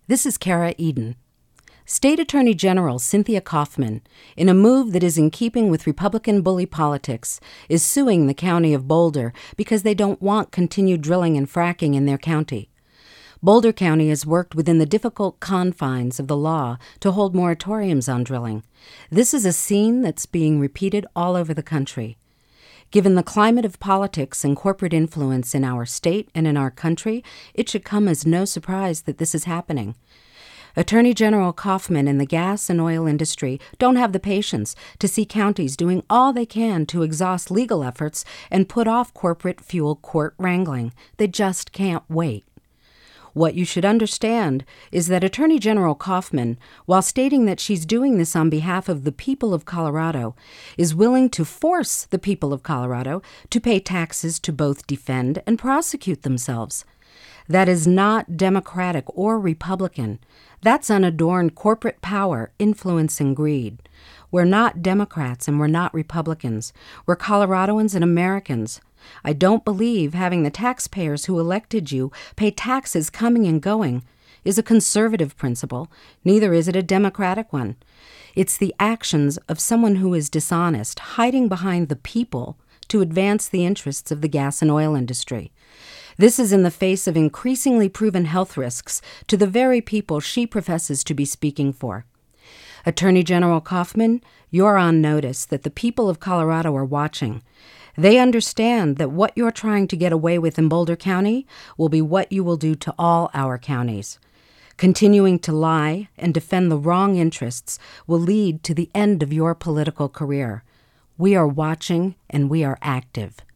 This is Kara Eden. State Attorney General Cynthia Coffman, in a move that is in keeping with Republican bully politics, is suing the county of Boulder because they don't want continued drilling and fracking in their county. Boulder County has worked within the difficult confines of the law to hold moratoriums on drilling. This is a scene that's being repeated all over the country. Given the climate of politics and corporate influence in our state and in our country, it should come as no surprise that this is happening. Attorney General Coffman and the gas and oil industry don't have the patience to see counties doing all they can to exhaust legal efforts and put off corporate fuel court wrangling. They just can't wait. What you should understand is that Attorney General Coffman, while stating that she's doing this on behalf of the people of Colorado, is willing to force the people of Colorado to pay taxes to both defend and prosecute themselves. That is not Democratic or Republican. That's unadorned corporate power, influence, and greed. We're not Democrats and we're not Republicans. We're Coloradoans and Americans. I don't believe having the taxpayers who elected you pay taxes coming and going is a conservative principle. Neither is it a democratic one. It's the actions of someone who is dishonest, hiding behind the people to advance the interests of the gas and oil industry. This is in the face of increasingly proven health risks to the very people she professes to be speaking for. Attorney General Coffman, you're on notice that the people of Colorado are watching. They understand that what you're trying to get away with in Boulder County will be what you will do to all our counties. Continuing to lie and defend the wrong interests will lead to the end of your political career. We are watching and we are active.